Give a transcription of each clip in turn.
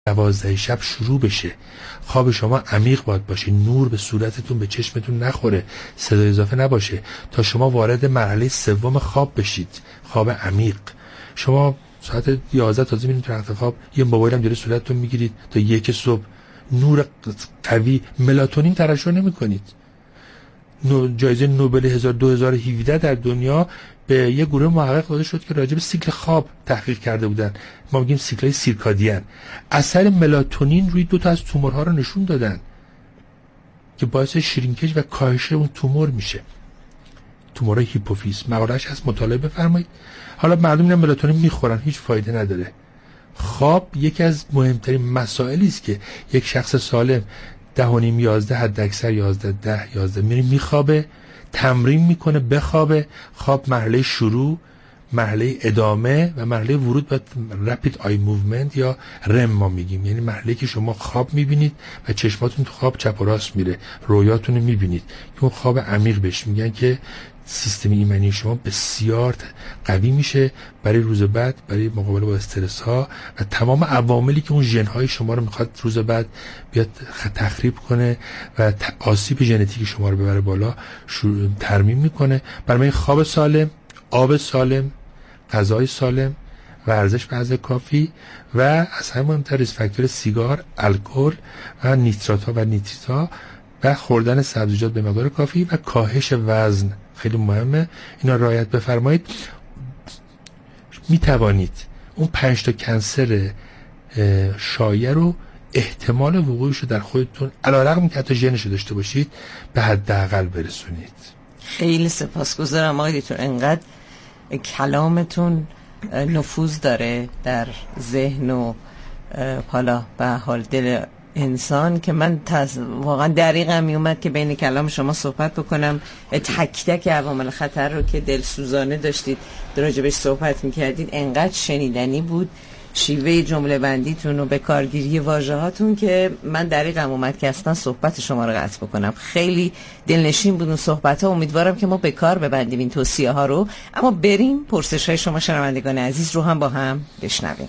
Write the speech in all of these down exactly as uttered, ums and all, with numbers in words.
دوازده شب شروع بشه. خواب شما عمیق باید باشه، نور به صورتتون به چشمتون نخوره، صدای اضافه نباشه تا شما وارد مرحله سوم خواب بشید، خواب عمیق. شما ساعت یازده تازه میرید تو رخت خواب، یه موبایل هم جلوی صورتتون میگیرید تا یک صبح، نور قوی ملاتونین ترشح نمی‌کنید. جایزه نوبل دو هزار و هفده در دنیا به یه گروه محقق داده شد که راجع به سیکل خواب تحقیق کرده بودن. ما میگیم سیکل‌های سیرکادین. اثر ملاتونین روی دو تا از تومورها رو نشون دادن که باعث شرینکج و کاهش اون تومور میشه، تومورهای هیپوفیز. مقاله‌اش هست، مطالعه بفرمایید. حالا مردم اینا ملاتونین میخورن، هیچ فایده نداره. خواب یکی از مهمترین مسائلی است که یک شخص سالم ده و نیم یازده حد اکثر یازده ده یازده میری میخوابه، تمرین میکنه بخوابه. خواب مرحله شروع، مرحله ادامه و مرحله ورود به رپید آی موومنت یا رم ما میگیم، یعنی مرحله که شما خواب میبینید و چشماتون تو خواب چپ و راست میره، رویاتون رو میبینید که اون خواب عمیق بهش میگن که سیستم ایمنی شما بسیار قوی میشه برای روز بعد، برای مقابله با استرس ها و تمام عواملی که اون ژن های شما رو میخواد روز بعد بیاد تخریب کنه و آسیب ژنتیک شما رو ببره بالا ترمیم میکنه. برای خواب سالم، آب سالم، غذای سالم، ورزش به اندازه کافی و از همه مهمتر ریسک فاکتور سیگار، الکل و نیترات ها و نیتریت ها و خوردن سبزیجات به مقدار کافی و کاهش وزن خیلی مهمه. اینا رعایت بفرمایید. می توانید اون پنج تا کنسر شایع رو احتمال وقوعش رو در خودتون علیرغم که حتی ژنش داشته باشید به حداقل برسونید. خیلی سپاسگزارم آقای دکتر، انقدر کلامتون نفوذ داره در ذهن و حالا به حال دل انسان که من تز... واقعا دریغم می اومد که بین کلام شما صحبت بکنم. تک تک عوامل خطر رو که دلسوزانه داشتید راجبش صحبت میکردید انقدر شنیدنی بود، شیوه جمله بندیتون و به کارگیری واژه هاتون که من دریغم اومد که اصلا صحبت شما رو قطع بکنم. خیلی دلنشین بود اون صحبت ها. امیدوارم که ما به کار ببندیم این توصیه ها رو. اما بریم پرسش های شما شنوندگان عزیز رو هم با هم بشنویم.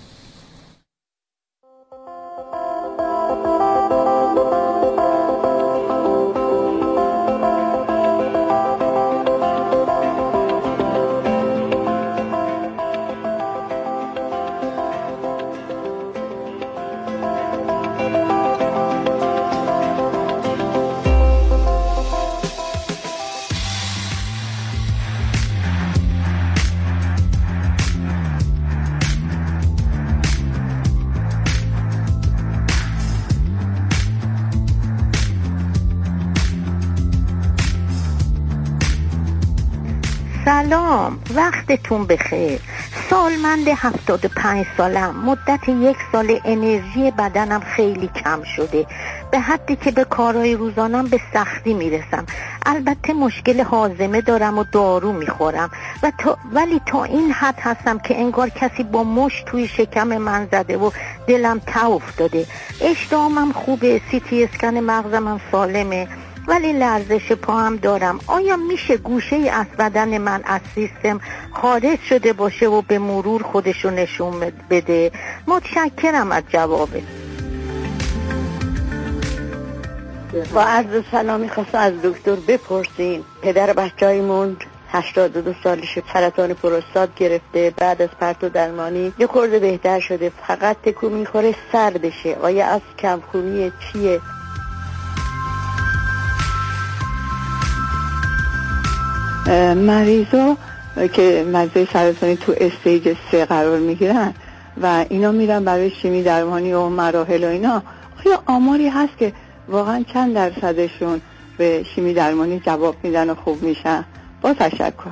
سلام، وقتتون بخیر. سالمند هفتاد و پنج سالم. مدت یک سال انرژی بدنم خیلی کم شده، به حدی که به کارهای روزانم به سختی میرسم. البته مشکل هاضمه دارم و دارو میخورم و تا ولی تا این حد هستم که انگار کسی با مشت توی شکم من زده و دلم ته افتاده. اشتهامم خوبه، سی تی اسکن مغزم سالمه ولی لرزش پا هم دارم. آیا میشه گوشه ای از بدن من از سیستم خارج شده باشه و به مرور خودشو نشون بده؟ متشکرم از جوابه. با عرض سلامی خواستم از دکتر بپرسیم، پدر بچه‌ایمون هشتاد و دو سالشه، سرطان پروستات گرفته، بعد از پرتو درمانی یه خورده بهتر شده، فقط تکون میخوره سر بشه. آیا از کمخونی چیه؟ مریضا که مریضای سرطانی تو استیج سه قرار میگیرن و اینا میرن برای شیمی درمانی و مراحل و اینا، خیلی آماری هست که واقعا چند درصدشون به شیمی درمانی جواب میدن و خوب میشن؟ با تشکر.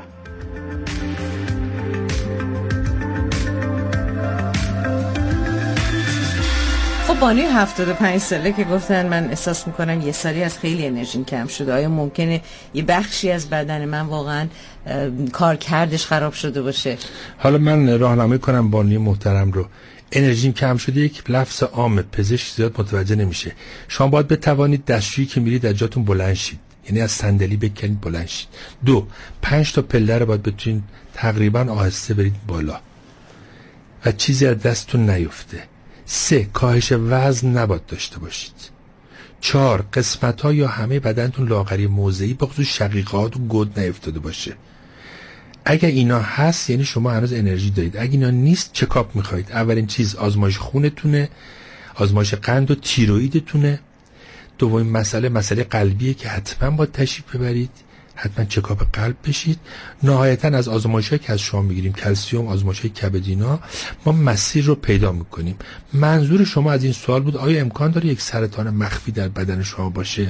خب بانوی هفتاد و پنج ساله که گفتن من احساس میکنم یه سالی از خیلی انرژیم کم شده، آیا ممکنه یه بخشی از بدن من واقعا کار کردش خراب شده باشه؟ حالا من راهنمایی کنم بانوی محترم رو. انرژیم کم شده یک لفظ عامه، پزشک زیاد متوجه نمیشه. شما باید بتوانید دستشویی که میرید از جاتون بلند شید، یعنی از صندلی بکنید بلند شید. دو، پنج تا پله رو باید بتونید تقریبا آهسته برید بالا و چیزی از دستتون نیفته. سه، کاهش وزن نباید داشته باشید. چهار، قسمت ها یا همه بدنتون لاغری موضعی به خصوص شقیقات و گود نیفتاده باشه. اگه اینا هست یعنی شما هنوز انرژی دارید. اگه اینا نیست چکاپ میخواید. اولین چیز آزمایش خونتونه، آزمایش قند و تیرویدتونه. دومین مسئله مسئله قلبیه که حتما باید تشریف ببرید، حتما چکاپ قلب بشید. نهایتا از آزمایش‌هایی که از شما میگیریم، کلسیوم، آزمایش‌های کبدینا، ما مسیر رو پیدا میکنیم. منظور شما از این سوال بود آیا امکان داره یک سرطان مخفی در بدن شما باشه؟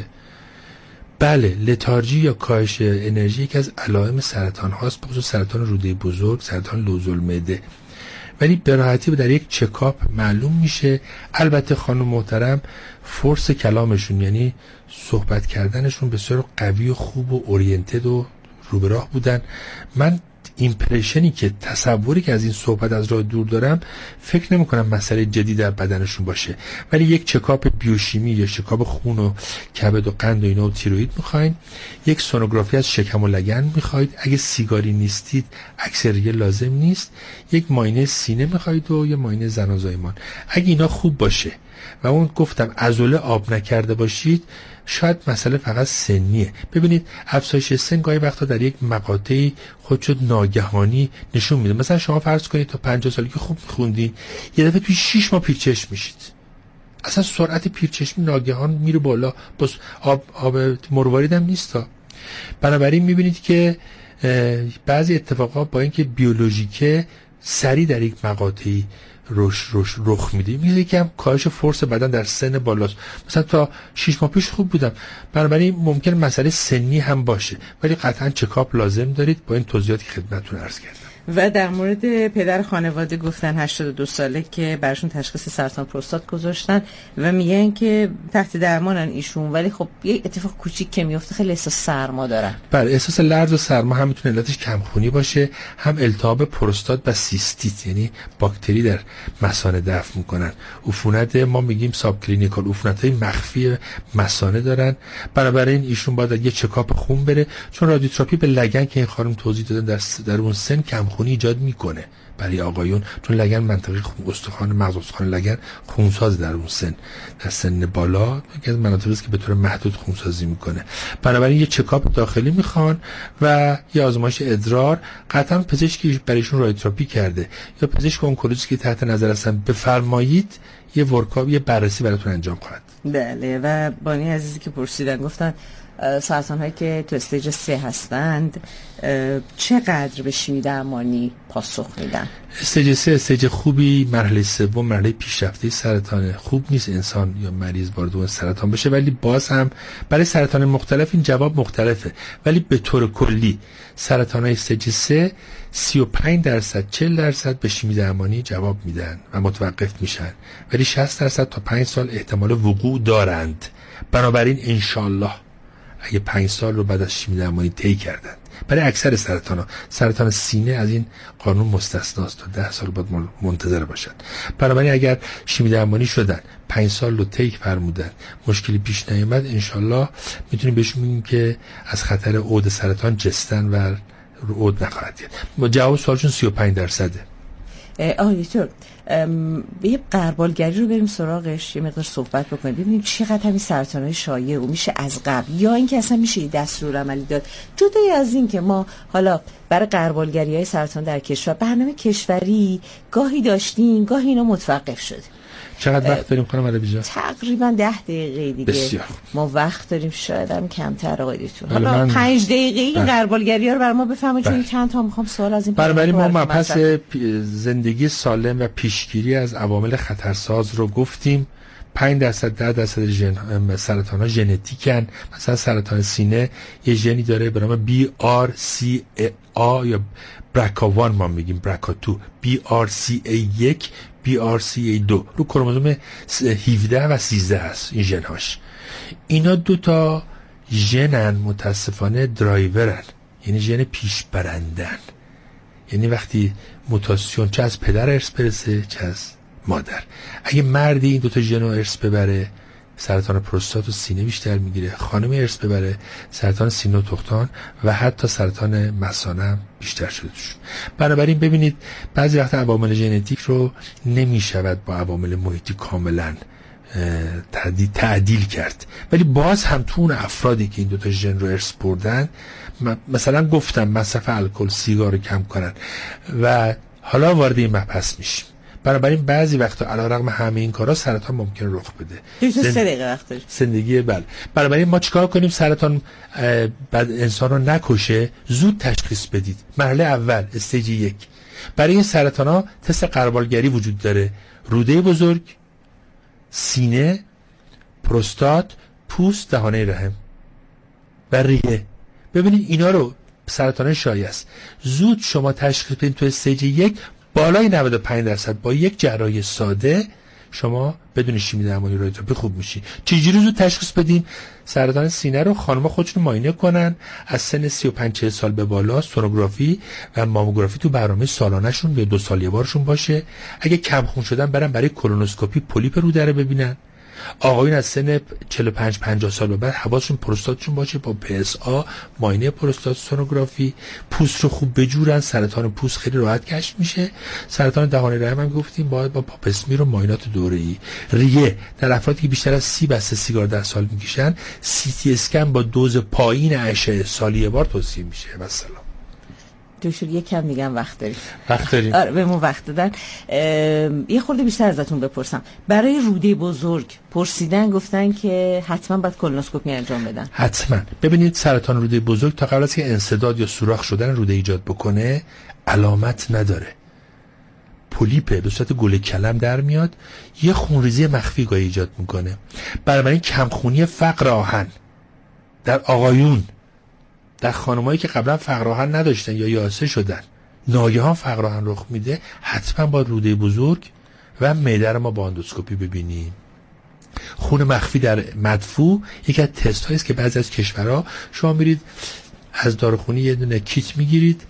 بله، لتارژی یا کاهش انرژی یکی از علائم سرطان هاست، بخصوص سرطان روده بزرگ، سرطان لوزالمعده. ولی به راحتی در یک چکاپ معلوم میشه. البته خانم محترم فورس کلامشون یعنی صحبت کردنشون بسیار قوی و خوب و اورینتد و رو به راه بودن. من ایمپرشنی که تصوری که از این صحبت از راه دور دارم فکر نمی کنم مسئله جدی در بدنشون باشه. ولی یک چکاپ بیوشیمی یا چکاپ خون و کبد و قند و اینا و تیروئید میخواین. یک سونوگرافی از شکم و لگن میخواید. اگه سیگاری نیستید اکسریه لازم نیست. یک معاینه سینه میخواید و یه معاینه زنازایمان. اگه اینا خوب باشه و اون گفتم عضله آب نکرده باشید، شاید مسئله فقط سنیه. ببینید افزایش سن گاهی وقتا در یک مقاطعی خودشو ناگهانی نشون میده. مثلا شما فرض کنید تا پنجاه سالگی خوب میخوندین، یه دفعه توی شش ماه پیرچشم میشید. اصلا سرعت پیرچشمی ناگهان میره بالا، بس آب آب مروارید هم نیستا. بنابراین میبینید که بعضی اتفاقات با اینکه بیولوژیکه سریع در یک مقاطعی روش روش رخ میده. میگه که هم کاهش فورس بدن در سن بالاست. مثلا تا شش ماه پیش خوب بودم. بنابراین ممکن مسئله سنی هم باشه، ولی قطعا چکاپ لازم دارید با این توضیحاتی که خدمتتون عرض کردم. و در مورد پدر خانواده گفتن هشتاد و دو ساله که براشون تشخیص سرطان پروستات گذاشتن و میگن که تحت درمانن ایشون، ولی خب یه اتفاق کوچیک که میفته خیلی احساس سرما دارن. بله، احساس لرز و سرما هم میتونه علتش کمخونی باشه، هم التهاب پروستات و سیستیت یعنی باکتری در مثانه دفع میکنن. عفونت ما میگیم ساب کلینیکال، عفونت‌های مخفی مثانه دارن. بنابراین ایشون باید یه چکاپ خون بره، چون رادیوتراپی به لگن که این خانم توضیح دادن در در اون سن کمخونی ایجاد میکنه برای آقایون، چون لگن منطقه استخوان مغز استخوان لگن خونساز در اون سن، در سن بالا یکی از مناطقی است که به طور محدود خونسازی میکنه. بنابراین یه چکاپ داخلی میخوان و یه آزمایش ادرار. قطعا پزشکی برایشون رادیوتراپی کرده یا پزشک اونکولوژیست که تحت نظر هستن بفرمایید، یه ورکاپ یه بررسی براتون انجام خواهد. بله. و بانی عزیزی که پرسیدن گفتن سرطان هایی که تو استیج سه هستند چقدر به شیمی درمانی پاسخ میدن؟ استیج سه استیج خوبی، مرحله سوم مرحله پیشرفته سرطان. خوب نیست انسان یا مریض وارد اون سرطان بشه، ولی باز هم برای سرطان مختلف این جواب مختلفه. ولی به طور کلی سرطان های استیج سه سی و پنج درصد چهل درصد به شیمی درمانی جواب میدن و متوقف میشن، ولی شصت درصد تا پنج سال احتمال وقوع دارند. بنابراین انشالله اگه پنج سال رو بعد از شیمی درمانی طی کردن، برای اکثر سرطان ها، سرطان سینه از این قانون مستثناست، تا ده سال باید منتظر باشن. بنابراین اگر شیمی درمانی شدن، پنج سال رو طی فرمودن، مشکلی پیش نیامد، انشالله میتونیم بهشون بگیم که از خطر عود سرطان جستن و عود نخواهد دید. جواب سوالشون سی و پنج درصده. آه دکتر، یه غربالگری رو بریم سراغش، یه مقدار صحبت بکنیم ببینیم چقدر همین سرطان‌های شایع و میشه از قبل یا اینکه اصلا میشه دستورالعملی داد، جدای از این که ما حالا برای غربالگری‌های سرطان در کشور برنامه کشوری گاهی داشتیم گاهی اینا متوقف شده. چقدر وقت داریم خانم علوی جان؟ تقریبا ده دقیقه دیگه. بسیار. ما وقت داریم، شاید هم کمتر آقای دکتر. حالا پنج دقیقه این غربالگری‌ها رو برای ما بفهمید، چون چند تا میخوام سوال از این برای ما مبحث زندگی سالم و پیشگیری از عوامل خطرساز رو گفتیم. پنج درصد ده درصد ژن سرطان‌ها ژنتیکن. مثلا سرطان سینه یه ژنی داره به نام بی آر سی ای یا برکا یک ما میگیم برکا دو، بی آر سی ای یک، بی آر سی ای دو رو کروموزوم هفده و سیزده هست این ژن‌هاش. اینا دو تا ژنن متاسفانه درایورن، یعنی ژن پیشبرندن. یعنی وقتی موتاسیون چه از پدر ارث برسه چه از مادر، اگه مردی این دو تا ژن رو ارث ببره سرطان پروستات و سینه بیشتر میگیره، خانم ارث ببره سرطان سینه و تخمدان و حتی سرطان مثانه هم بیشتر شده توش. بنابراین ببینید بعضی وقت عوامل ژنتیک رو نمیشود با عوامل محیطی کاملا تعدیل, تعدیل کرد، ولی باز هم تو اون افرادی که این دوتا ژن رو ارث بردن، مثلا گفتم مصرف الکل، سیگار رو کم کنن و حالا وارد این مبحث میشیم. بنابراین بعضی وقتا علیرغم همه این کارا سرطان ممکن رخ بده. زند... سه دقیقه وقت داریم. زندگی بله. بنابراین ما چیکار کنیم سرطان بعد انسان رو نکشه، زود تشخیص بدید. مرحله اول استیج یک. برای این سرطان ها تست غربالگری وجود داره. روده بزرگ، سینه، پروستات، پوست، دهانه رحم و ریه. ببینید اینا رو سرطان شایع است. زود شما تشخیص بدید تو استیج یک، بالای نود و پنج درصد با یک جراحی ساده شما بدون شیمی درمانی رادیوتراپی خوب میشی. چجوری زود تشخیص بدیم؟ سرطان سینه رو خانم‌ها خودشون معاینه کنن، از سن سی و پنج چهل سال به بالا سونوگرافی و ماموگرافی تو برنامه سالانه‌شون به دو سال یه بارشون باشه. اگه کم خون شدن برن برای کولونوسکوپی پولیپ روده رو ببینن. آقایون از سن چهل و پنج پنجاه سال به بعد حواسشون پروستاتشون باشه با پی اس آ، معاینه پروستات، سونوگرافی، پوست رو خوب بجورن. سرطان پوست خیلی راحت کشف میشه. سرطان دهان رحم هم گفتیم باید با پاپسمیر و معاینات دوره‌ای. ریه در افرادی که بیشتر از سی بسته سیگار در سال میکشن، سی تی اسکن با دوز پایین اشعه سالی یه بار توصیه میشه. و سلام. دکتر یک کم دیگه هم وقت داریم. وقت داریم. آره بهمون وقت دادن. یه خورده بیشتر ازتون بپرسم. برای روده بزرگ پرسیدن گفتن که حتما باید کولونوسکوپی انجام بدن. حتما. ببینید سرطان روده بزرگ تا قبل از که انسداد یا سوراخ شدن روده ایجاد بکنه علامت نداره. پولیپ به صورت گل کلم در میاد، یه خونریزی مخفی گاهی ایجاد میکنه. بنابراین کمخونی فقر آهن در آقایون، در خانمایی که قبلا فقر آهن نداشتن یا یائسه شدن ناگهان فقر آهن رخ میده، حتما با روده بزرگ و معده رو ما با اندوسکوپی ببینیم. خون مخفی در مدفوع یکی از تست هایی است که بعضی از کشورها شما میرید از داروخونه یه دونه کیت میگیرید،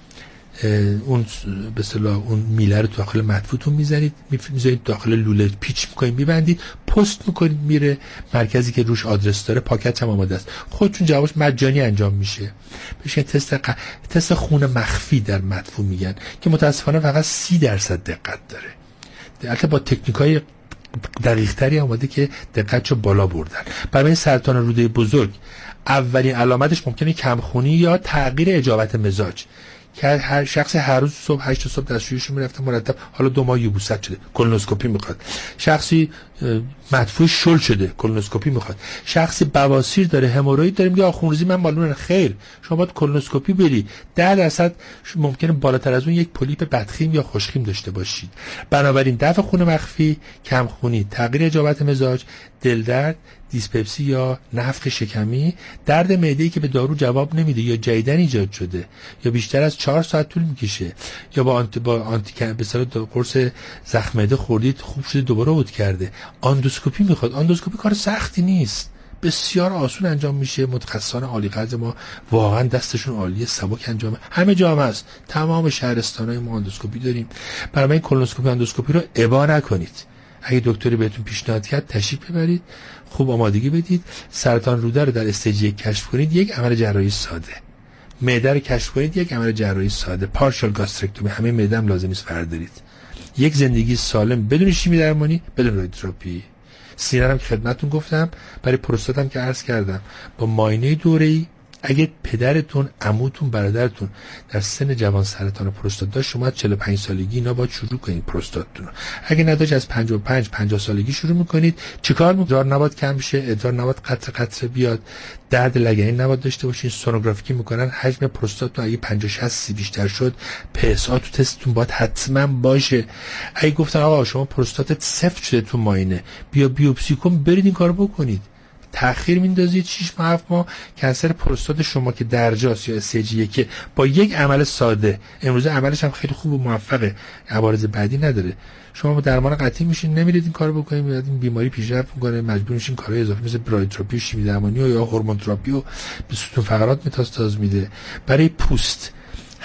اون به اصطلاح اون میله رو داخل مدفوعتون میذارید، میذارید داخل لوله پیچ میکنید، میبندید، پست میکنید، میره مرکزی که روش آدرس داره، پاکت هم آماده است، خودتون جوابش مجانی انجام میشه. بهش تست ق... تست خون مخفی در مدفوع میگن که متاسفانه فقط سی درصد دقت داره. البته با تکنیکای دقیق تری آماده که دقتشو بالا بردن. برای سرطان روده بزرگ اولین علامتش ممکنه کمخونی یا تغییر اجابت مزاج که هر شخص هر روز صبح هشت صبح دستشوییشون میرفته مرتب، حالا دو ماه یبوست شده کولونوسکوپی میخواد. شخصی مدفوع شل شده کولونوسکوپی میخواد. شخصی بواسیر داره، هموروید داره، میگه خونریزی من معلومه. خیر، شما باید کولونوسکوپی بری. ده درصد ممکنه بالاتر از اون یک پولیپ بدخیم یا خوشخیم داشته باشید. بنابراین دفع خون مخفی، کمخونی، تغییر اجابت مزاج، دلدرد، دیسپپسی یا نفخ شکمی، درد معده‌ای که به دارو جواب نمیده یا جدیدن ایجاد شده یا بیشتر از چهار ساعت طول میکشه یا با آنتی با آنتی به اصطلاح قرص زخم معده خوردید خوب شده دوباره عود کرده، اندوسکوپی میخواد. اندوسکوپی کار سختی نیست، بسیار آسون انجام میشه. متخصصان عالی قدر ما واقعا دستشون عالیه، سبک انجامه. همه جا هم هست، تمام شهرستان‌های ما اندوسکوپی داریم. برای کولونوسکوپی اندوسکوپی رو ابا نکنید. اگه دکتری بهتون پیشنهاد کرد تشریف ببرید، خوب آمادگی بدید. سرطان روده رو در استیج یک کشف کنید، یک عمل جراحی ساده. معده رو کشف کنید، یک عمل جراحی ساده. پارشال گاسترکتومی، همه معده هم لازم نیست بردارید. یک زندگی سالم بدون شیمی درمانی، بدون رادیوتراپی. سینه هم که خدمتتون گفتم، برای پروستات هم که عرض کردم، با معاینه دوره‌ای اگه پدرتون، عموتون، برادرتون در سن جوان سرطان پروستات داشت، شما از چهل و پنج سالگی اینا باید شروع کنید پروستاتتون رو. اگه نداشت از پنجاه و پنج پنجاه سالگی شروع میکنید. چیکار میکنید؟ ادرار نباید کم بشه، ادرار نباید قطره قطره بیاد، درد لگنی نباید داشته باشین. سونوگرافی میکنن، حجم پروستاتتون اگه پنجاه شصت سی بیشتر شد، پی اس آ تو تستتون باید حتما باشه. اگه گفتن آقا شما پروستاتت صفر شده تو معاینه، بیا بیوپسی کن، برید این کارو بکنید. تأخیر میندازید شش ماه هفت ماه، کنسر پروستات شما که درجاست یا استیج یک با یک عمل ساده، امروزه عملش هم خیلی خوب و موفقه، عوارض بعدی نداره، شما با درمان قطعی میشین، نمیرید این کارو بکنید، میاد این بیماری پیشرفت میکنه، مجبور میشین کارهای اضافی مثل برایتراپی و شیمی درمانی و یا هورمون تراپی و به ستون فقرات متاستاز میده. برای پوست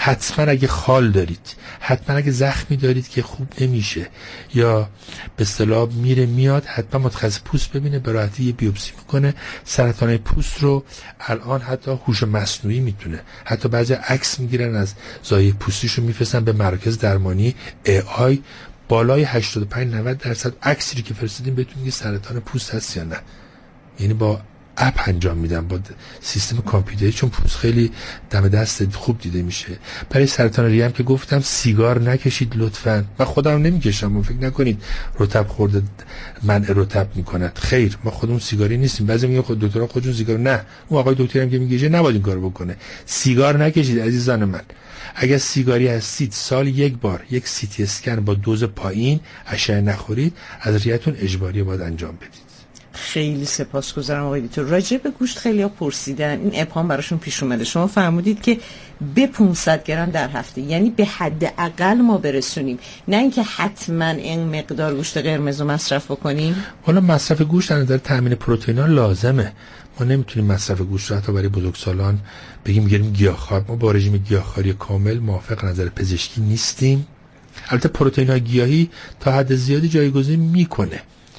حتما اگه خال دارید، حتما اگه زخمی دارید که خوب نمیشه یا به اصطلاح میره میاد، حتما متخصص پوست ببینه، به راحتی یه بیوپسی میکنه. سرطان پوست رو الان حتی هوش مصنوعی میتونه، حتی بعضی عکس میگیرن از زایه پوستیشو میفرستن به مراکز درمانی ای آی، بالای هشتاد و پنج نود درصد عکسی که فرستادیم بهتون میگه سرطان پوست هست یا نه. یعنی با اپ انجام میدم، با سیستم کامپیوتری، چون پوست خیلی دم دست خوب دیده میشه. برای سرطان ریه هم که گفتم سیگار نکشید لطفاً. من خودم نمیکشم، ما فکر نکنید رطب خورده منع رطب میکند، خیر، ما خودمون سیگاری نیستیم. بعضی میگن خود دکترا خودشون سیگار، نه، اون آقای دکتر هم که میگه نباید این کارو بکنه. سیگار نکشید عزیزان من. اگر سیگاری هستید سال یک بار یک سی تی اسکن با دوز پایین، اشعه نخورید، از ریه‌تون اجباری باید انجام بدید. خیلی سپاسگزارم آقای دکتر. راجع به گوشت خیلی‌ها پرسیدن، این ابهام براشون پیش اومده. شما فرمودید که به پانصد گرم در هفته، یعنی به حد اقل ما برسونیم، نه اینکه حتما این مقدار گوشت قرمز رو مصرف بکنیم. حالا مصرف گوشت از نظر تامین پروتئینا لازمه. ما نمیتونیم مصرف گوشت رو حتی برای بزرگسالان بگیم گیریم گیاهخوار. ما با رژیم گیاهخواری کامل موافق نظر پزشکی نیستیم. البته پروتئین‌های گیاهی تا حد زیادی جایگزین میکنه.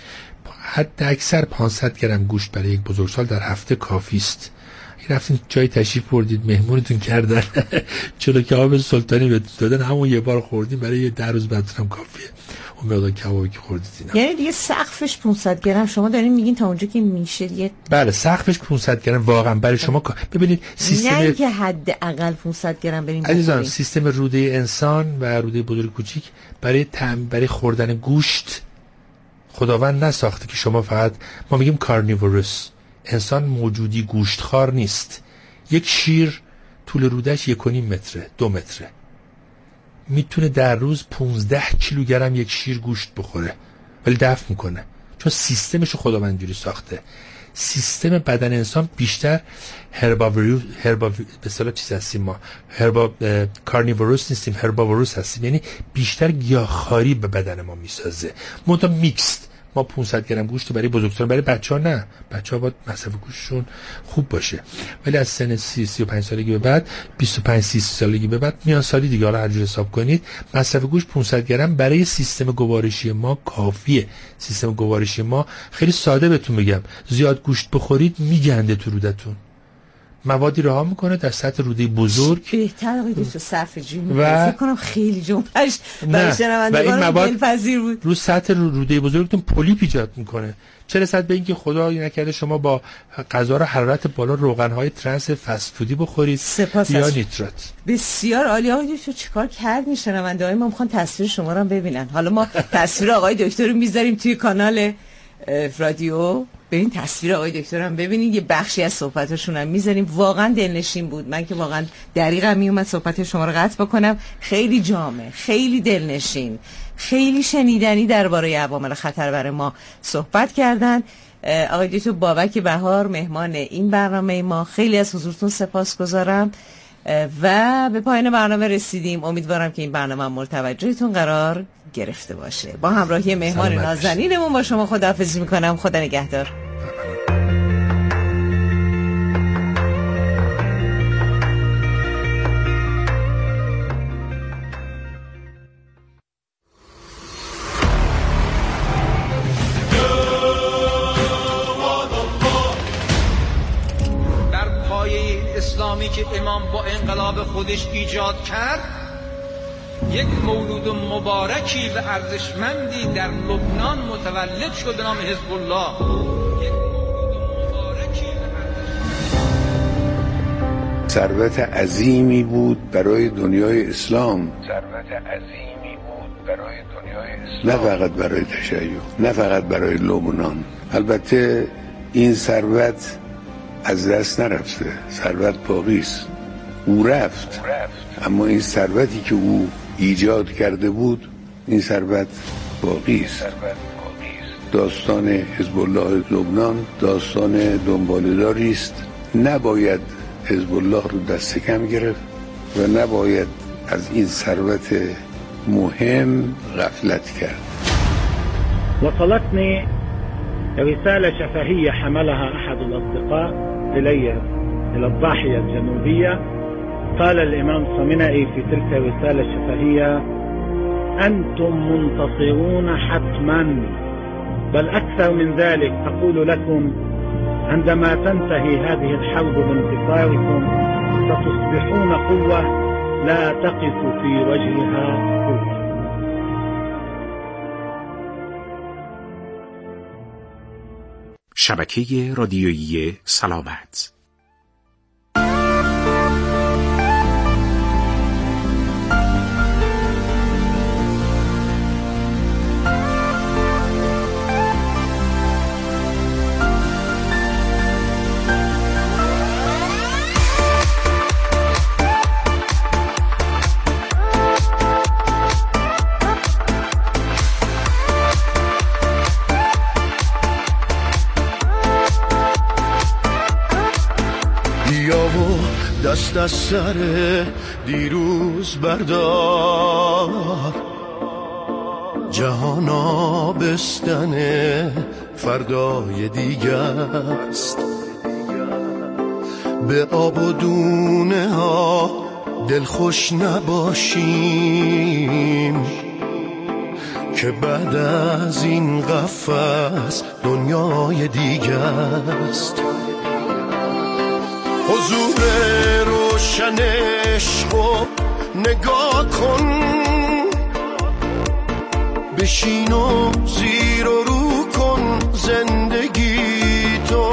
حد اکثر پانصد گرم گوشت برای یک بزرگسال در هفته کافی است. این رفتین جای تشریف بردید، مهمونتون کردن، چلو کباب سلطانی بهتون دادن، همون یه بار خوردین، برای یه ده روز بعدتون هم کافیه اون مقدار کبابی که خوردید. اینا یعنی دیگه سقفش پانصد گرم شما دارین میگین تا اونجا که میشه دیگه. بله سقفش پانصد گرم واقعا برای شما. ببینید سیستم، نه اینکه حد اقل پانصد گرم بریم عزیزان، سیستم روده انسان و روده بزرگ کوچیک برای تم برای خوردن گوشت خداوند نساخته که شما فقط، ما میگیم کارنیوروس، انسان موجودی گوشتخوار نیست. یک شیر طول رودش یک و نیم متره، دو متره، میتونه در روز پونزده کیلوگرم یک شیر گوشت بخوره، ولی دفع میکنه، چون سیستمشو خداوند اینجوری ساخته. سیستم بدن انسان بیشتر هرباوروس، هربا به اصطلاح چیز هستیم ما، هربا کارنیوروس نیستیم، هرباوروس هستیم، یعنی بیشتر گیاهخواری به بدن ما میسازه. منتها میکست. ما پانصد گرم گوشت برای بزرگسالان، برای بچه‌ها نه، بچه‌ها باید مصرف گوشتشون خوب باشه، ولی از سن سی سی و پنج سالگی به بعد، بیست و پنج سی سالگی به بعد، میان سالی دیگه، حالا هر جور حساب کنید، مصرف گوشت پانصد گرم برای سیستم گوارشی ما کافیه. سیستم گوارشی ما خیلی ساده بهتون بگم، زیاد گوشت بخورید میگنده تو رودتون، موادی رها میکنه در سطح روده بزرگ. بهتر آقای دکتر صرف جون فکر کنم خیلی جملهش برای شنوندگان دلپذیر بود. رو سطح روده بزرگتون پولیپ ایجاد میکنه، چه رسد به اینکه خدا نکرده شما با غذا رو حرارت بالا روغن‌های ترنس فست فودی بخورید یا نیترات. بسیار عالی آقای دکتر. چیکار کرد میشنونده‌های ما میخوان تصویر شما رو ببینن. حالا ما تصویر آقای دکتر رو میذاریم توی کانال رادیو، به این تصویر آقای دکتر هم ببینید، یه بخشی از صحبتاشون هم میذاریم. واقعا دلنشین بود. من که واقعا دریغم میومد صحبت شما رو قطع بکنم. خیلی جامع، خیلی دلنشین، خیلی شنیدنی درباره عوامل خطر برای ما صحبت کردن. آقای دکتر بابک بهار مهمان این برنامه ما، خیلی از حضورتون سپاسگزارم و به پایان برنامه رسیدیم. امیدوارم که این برنامه مورد توجهتون قرار گرفته باشه. با همراهی مهمان نازنینمون با شما خداحافظی میکنم. خدا نگهدار. در پایه اسلامی که امام با انقلاب خودش ایجاد کرد، یک مولود مبارکی و ارزشمندی در لبنان متولد شد به نام حزب الله. ثروت عظیمی بود برای دنیای اسلام، ثروت عظیمی بود برای دنیای اسلام، نه فقط برای تشیع، نه فقط برای لبنان. البته این ثروت از دست نرفته، ثروت باقی است. او رفت، اما این ثروتی که او ایجاد کرده بود، این ثروت باقی است. داستان حزب الله لبنان داستان دنباله‌داری است. نباید حزب الله رو دست کم گرفت و نباید از این ثروت مهم غفلت کرد. وصلتني رسالة شفهية حملها أحد الأصدقاء إلي إلى الضاحية الجنوبية قال الإمام خامنئي في تلك الرسالة الشفهية: أنتم منتصرون حتما، بل أكثر من ذلك أقول لكم عندما تنتهي هذه الحرب بانتصاركم ستصبحون قوة لا تقف في وجهها قوة. شبکه رادیویی سلامت. دست از سر دیروز بردار، جهان آبستن فردای دیگه است. به آب و دونه ها دلخوش نباشیم که بعد از این قفس دنیای دیگه است. حضور روشن عشقو نگاه کن، بشین و زیر و رو کن زندگی تو.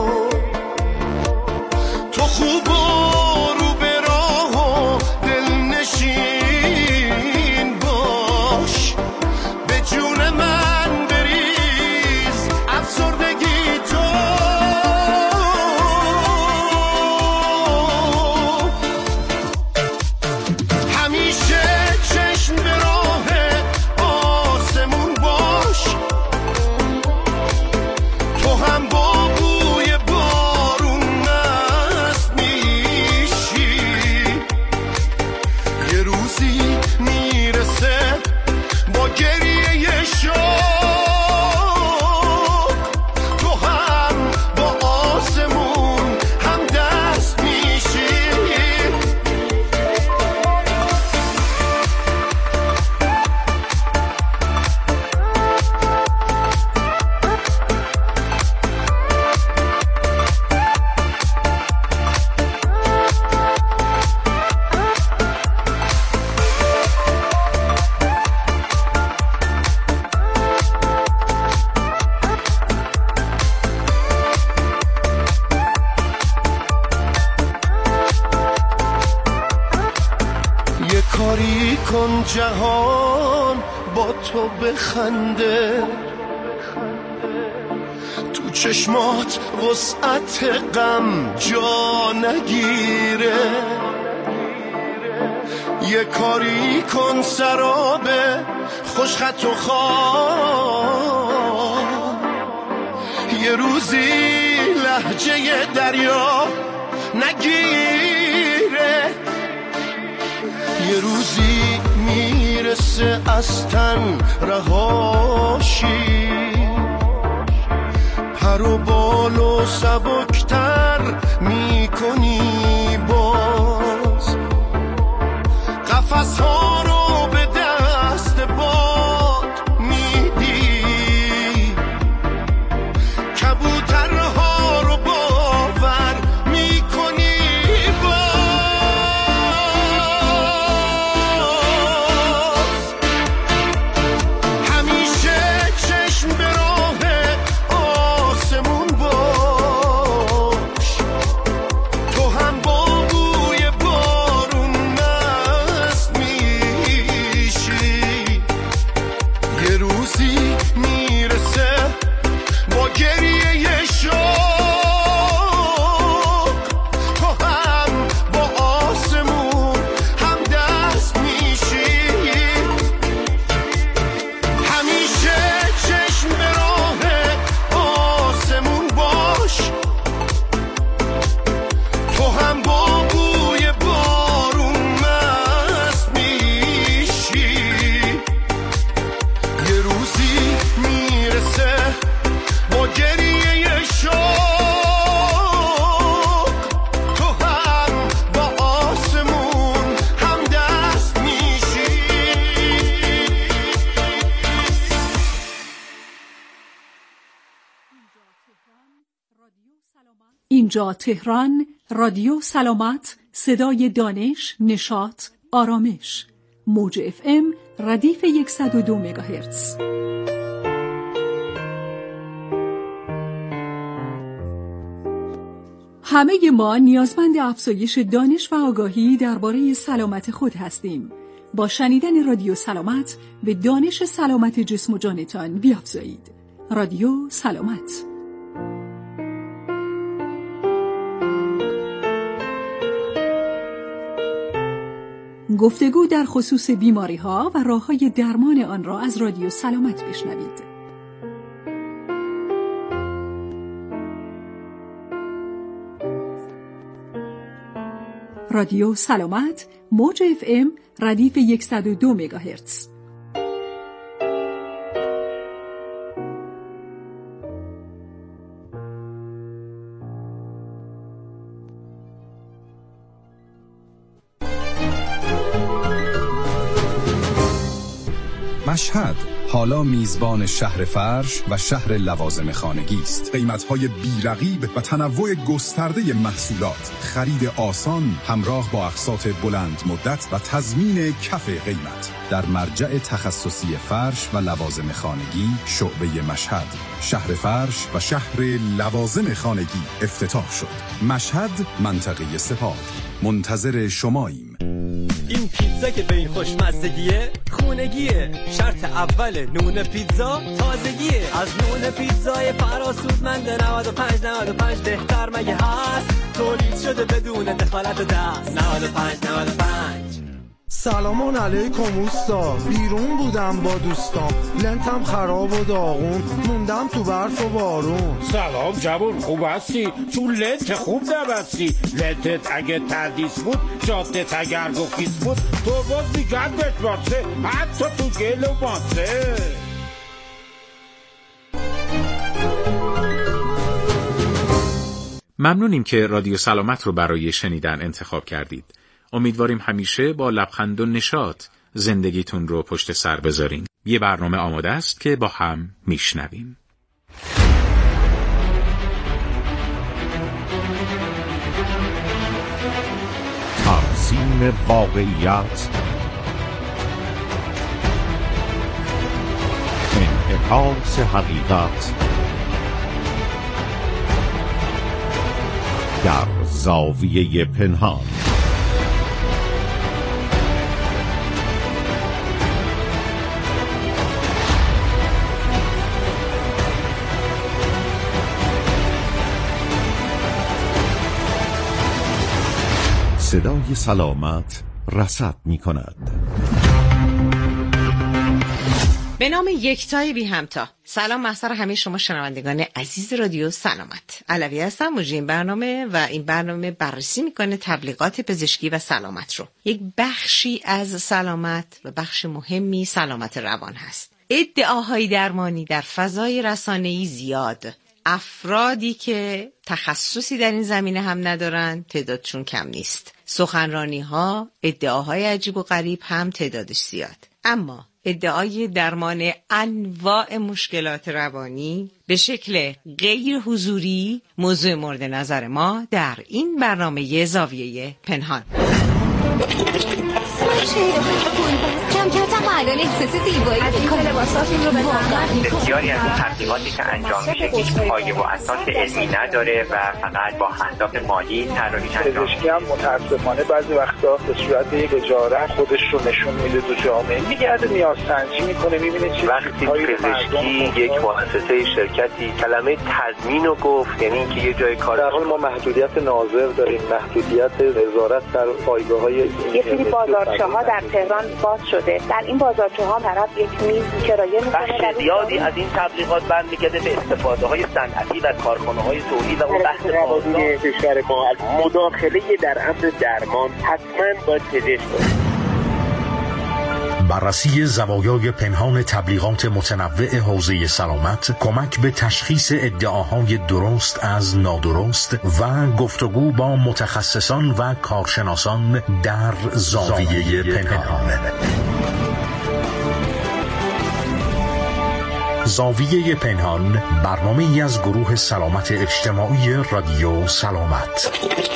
تو خوب و رو به راه و دلنشین باش، به جون من بریز افسردگی تو. جهان با تو بخنده، تو چشمات وسعت غم جا نگیره. یه کاری کن سراب خوشخط و خواب، یه روزی لهجه دریا نگیره. یه روزی میرسه از تن رهاشی، پر و بال و سبکتر میکنی باز. قفس ها رو به دست باد میدی، کبوترها رو باور میکنی باز. اینجا تهران، رادیو سلامت، صدای دانش، نشاط، آرامش. موج اف ام ردیف صد و دو مگاهرتز. همه ما نیازمند افزایش دانش و آگاهی درباره سلامت خود هستیم. با شنیدن رادیو سلامت به دانش سلامت جسم و جانتان بیافزایید. رادیو سلامت. گفتگو در خصوص بیماری‌ها و راه‌های درمان آن را از رادیو سلامت بشنوید. رادیو سلامت، موج اف ام ردیف صد و دو مگاهرتز. مشهد حالا میزبان شهر فرش و شهر لوازم خانگی است. قیمت‌های بی‌رقیب و تنوع گسترده محصولات، خرید آسان همراه با اقساط بلند مدت و تضمین کف قیمت. در مرجع تخصصی فرش و لوازم خانگی شعبه مشهد، شهر فرش و شهر لوازم خانگی افتتاح شد. مشهد، منطقه سپاه. منتظر شماییم. این پیتزا که به این خوشمزگیه خونگیه، شرط اول نون پیتزا تازگیه. از نون پیتزای فراسودمند نود و پنج نود و پنج بهتر مگه هست؟ تولید شده بدون دخالت دست. نود و پنج نود و پنج. سلام علیکم اوستا، بیرون بودم با دوستام، لنتم خراب و داغون، موندم تو برف و بارون. سلام جوون، خوب هستی؟ تو لنت خوب نبستی. لنتت اگه تردیس بود، جادت اگر گفیس بود، تو باز میگن بشماسه، حتی تو گل و ماسه. ممنونیم که رادیو سلامت رو برای شنیدن انتخاب کردید. امیدواریم همیشه با لبخند و نشاط زندگیتون رو پشت سر بذارین. یه برنامه آماده است که با هم میشنویم. ترسیم واقعیت، انعکاس حقیقت در زاویه پنهان. صدای سلامت رصد می کند. به نام یکتای بی همتا. سلام محضر همه شما شنوندگان عزیز رادیو سلامت. علوی هستم، مجری این برنامه و این برنامه بررسی میکنه تبلیغات پزشکی و سلامت رو. یک بخشی از سلامت و بخش مهمی سلامت روان هست. ادعاهای درمانی در فضای رسانه‌ای زیاد. افرادی که تخصصی در این زمینه هم ندارن تعدادشون کم نیست. سخنرانی ها، ادعاهای عجیب و غریب هم تعدادش زیاد. اما ادعای درمان انواع مشکلات روانی به شکل غیر حضوری موضوع مورد نظر ما در این برنامه زاویه پنهان. کم کم الان احساس زیبایی از این لباساتون رو بزنم. بسیاری از این تبلیغاتی که انجام میشه هیچ پایه و اساس علمی نداره و فقط با اهداف مالی طراحی انجام میشه. پزشکی هم متاسفانه بعضی وقتا به صورت یک تجارت خودش رو نشون میده تو جامعه، میگرده نیازسنجی میکنه، میبینه چه وقتی پزشکی یک مؤسسه شرکتی کلمه تضمین رو گفت، یعنی اینکه یه جای کار در حال ما محدودیت ناظر داریم، محدودیت وزارت در پایگاه‌های یه سری بازارچه‌ها در تهران باز شده. در این بازارچه‌ها طرف یک میز کرایه می‌کنه. بخش زیادی از این تبلیغات برمیگرده به استفاده‌های صنعتی و کارخانه‌های تولید و اون بحث قوانین کشور ما. مداخله در امر درمان حتما باید پزشک باشه. بررسی زوایای پنهان تبلیغات متنوع حوزه سلامت، کمک به تشخیص ادعاهای درست از نادرست و گفتگو با متخصصان و کارشناسان در زاویه پنهان. زاویه پنهان، برنامه‌ای از گروه سلامت اجتماعی رادیو سلامت.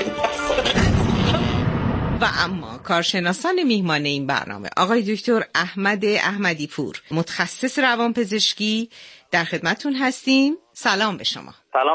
و اما کارشناسان میهمان این برنامه آقای دکتر احمد احمدی پور، متخصص روانپزشکی، در خدمتتون هستیم. سلام به شما. سلام